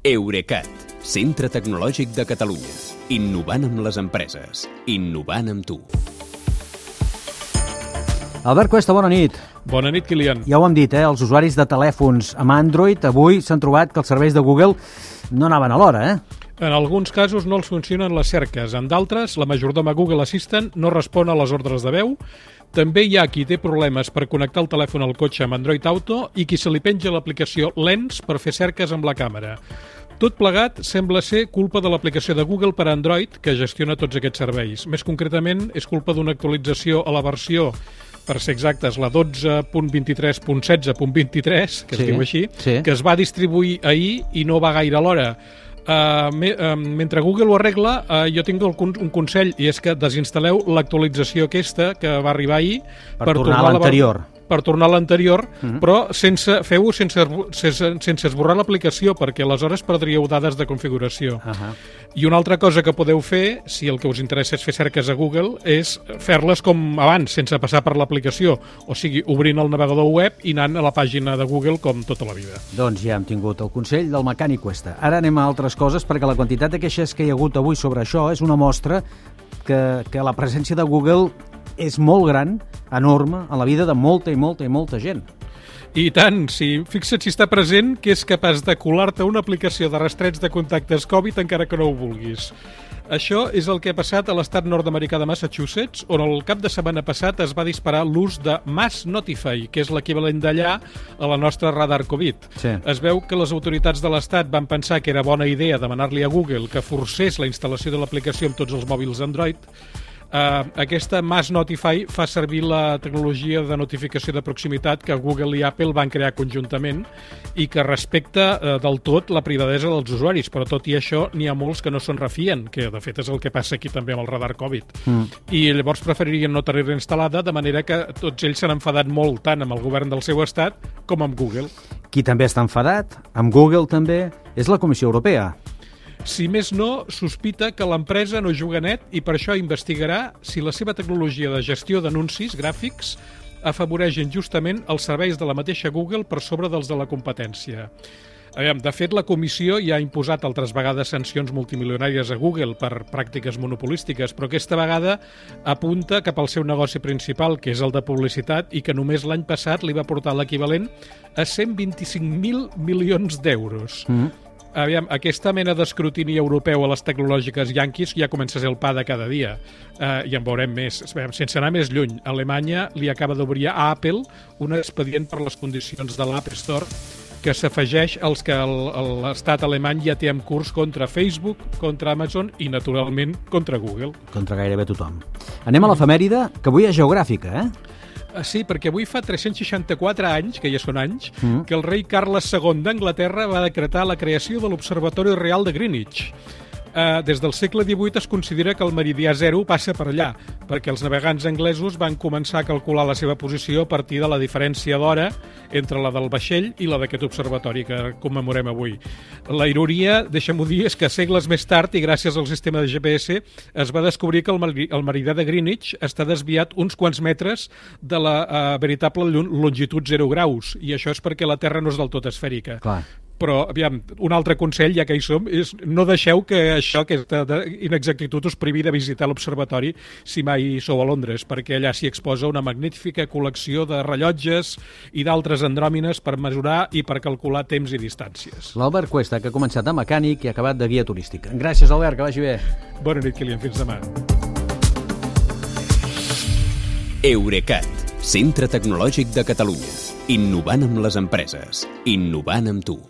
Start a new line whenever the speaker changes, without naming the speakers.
Eurecat, centre tecnològic de Catalunya. Innovant amb les empreses. Innovant amb tu.
Albert Cuesta, bona nit.
Bona nit, Kilian.
Ja ho hem dit, els usuaris de telèfons amb Android avui s'han trobat que els serveis de Google no anaven a l'hora,
En alguns casos no els funcionen les cerques. En d'altres, la majordoma Google Assistant no respon a les ordres de veu. També hi ha qui té problemes per connectar el telèfon al cotxe amb Android Auto i qui se li penja l'aplicació Lens per fer cerques amb la càmera. Tot plegat sembla ser culpa de l'aplicació de Google per a Android, que gestiona tots aquests serveis. Més concretament, és culpa d'una actualització a la versió, per ser exactes, la 12.23.16.23, que es diu així, que es va distribuir ahir i no va gaire a l'hora. Mentre Google ho arregla, jo tinc un consell, i és que desinstal·leu l'actualització aquesta que va arribar ahir
per tornar a l'anterior.
Per tornar a l'anterior, però feu-ho sense esborrar l'aplicació, perquè aleshores perdríeu dades de configuració. I una altra cosa que podeu fer, si el que us interessa és fer cerques a Google, és fer-les com abans, sense passar per l'aplicació, o sigui, obrint el navegador web i anant a la pàgina de Google com tota la vida.
Doncs ja hem tingut el consell del mecànic Cuesta. Ara anem a altres coses, perquè la quantitat de queixes que hi ha hagut avui sobre això és una mostra que la presència de Google és molt gran, enorme, en la vida de molta i molta gent.
I tant, fixa't si està present que és capaç de colar-te una aplicació de rastreig de contactes Covid encara que no ho vulguis. Això és el que ha passat a l'estat nord-americà de Massachusetts, on el cap de setmana passat es va disparar l'ús de Mass Notify, que és l'equivalent d'allà a la nostra radar Covid. Es veu que les autoritats de l'estat van pensar que era bona idea demanar-li a Google que forcés la instal·lació de l'aplicació amb tots els mòbils Android. Aquesta Mass Notify fa servir la tecnologia de notificació de proximitat que Google i Apple van crear conjuntament i que respecta del tot la privadesa dels usuaris, però tot i això n'hi ha molts que no se'n refien, que de fet és el que passa aquí també amb el radar Covid. I llavors preferirien no tenir-la instal·lada, de manera que tots ells s'han enfadat molt tant amb el govern del seu estat com amb Google.
Qui també està enfadat, amb Google també, és la Comissió Europea.
Si més no, sospita que l'empresa no juga net i per això investigarà si la seva tecnologia de gestió d'anuncis gràfics afavoreix injustament els serveis de la mateixa Google per sobre dels de la competència. De fet, la comissió ja ha imposat altres vegades sancions multimilionàries a Google per pràctiques monopolístiques, però aquesta vegada apunta cap al seu negoci principal, que és el de publicitat, i que només l'any passat li va portar l'equivalent a 125.000 milions d'euros. Aquesta mena d'escrutini europeu a les tecnològiques yanquis ja comença a ser el pa de cada dia, i en veurem més. Sense anar més lluny, Alemanya li acaba d'obrir a Apple un expedient per les condicions de l'App Store que s'afegeix als que l'estat alemany ja té en curs contra Facebook, contra Amazon i, naturalment, contra Google.
Contra gairebé tothom. Anem a l'efemèride, que avui és geogràfica,
Sí, perquè avui fa 364 anys, que ja són anys, que el rei Carles II d'Anglaterra va decretar la creació de l'Observatori Real de Greenwich. Des del segle XVIII es considera que el meridià zero passa per allà, perquè els navegants anglesos van començar a calcular la seva posició a partir de la diferència d'hora entre la del vaixell i la d'aquest observatori que commemorem avui. La ironia, deixa'm-ho dir, és que segles més tard, i gràcies al sistema de GPS, es va descobrir que el meridià de Greenwich està desviat uns quants metres de la veritable longitud 0 graus, i això és perquè la Terra no és del tot esfèrica.
Clar.
Però, un altre consell, ja que hi som, és no deixeu que aquesta inexactitud us privi de visitar l'observatori si mai sou a Londres, perquè allà s'hi exposa una magnífica col·lecció de rellotges i d'altres andròmines per mesurar i per calcular temps i distàncies.
L'Albert Cuesta, que ha començat de mecànic i ha acabat de guia turística. Gràcies, Albert, que vagi bé.
Bona nit, Kilian, fins demà.
Eurecat, centre tecnològic de Catalunya. Innovant amb les empreses. Innovant amb tu.